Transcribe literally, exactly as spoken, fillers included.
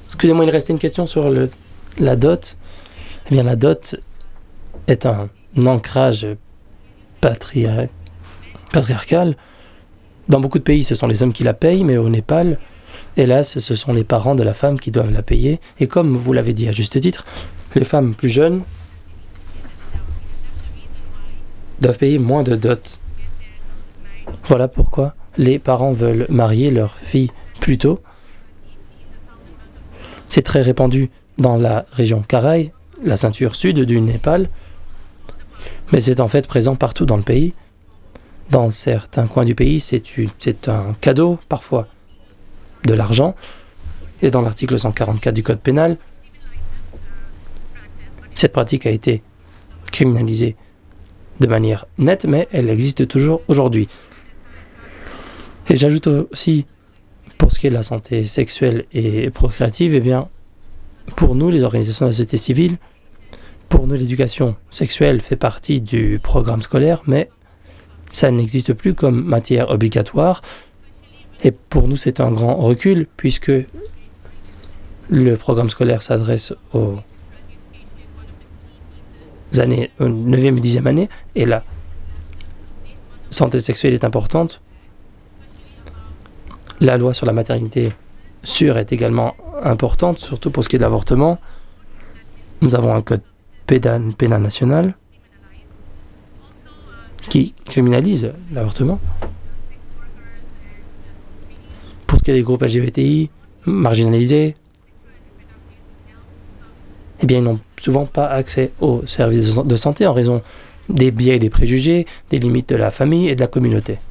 Excusez-moi, il restait une question sur le, la dot. Eh bien, la dot est un ancrage patria- patriarcal. Dans beaucoup de pays, ce sont les hommes qui la payent, mais au Népal, hélas, ce sont les parents de la femme qui doivent la payer. Et comme vous l'avez dit à juste titre, les femmes plus jeunes doivent payer moins de dot. Voilà pourquoi les parents veulent marier leur fille plus tôt. C'est très répandu dans la région Karaï, la ceinture sud du Népal, mais c'est en fait présent partout dans le pays. Dans certains coins du pays, c'est, une, c'est un cadeau, parfois de l'argent. Et dans l'article cent quarante-quatre du Code pénal, cette pratique a été criminalisée de manière nette, mais elle existe toujours aujourd'hui. Et j'ajoute aussi, pour ce qui est de la santé sexuelle et procréative, eh bien, pour nous, les organisations de la société civile, pour nous, l'éducation sexuelle fait partie du programme scolaire, mais ça n'existe plus comme matière obligatoire. Et pour nous, c'est un grand recul, puisque le programme scolaire s'adresse aux années euh, neuvième et dixième année, et la santé sexuelle est importante. La loi sur la maternité sûre est également importante, surtout pour ce qui est de l'avortement. Nous avons un code pénal, pénal national qui criminalise l'avortement. Pour ce qui est des groupes L G B T I marginalisés, eh bien, ils n'ont souvent pas accès aux services de santé en raison des biais et des préjugés, des limites de la famille et de la communauté.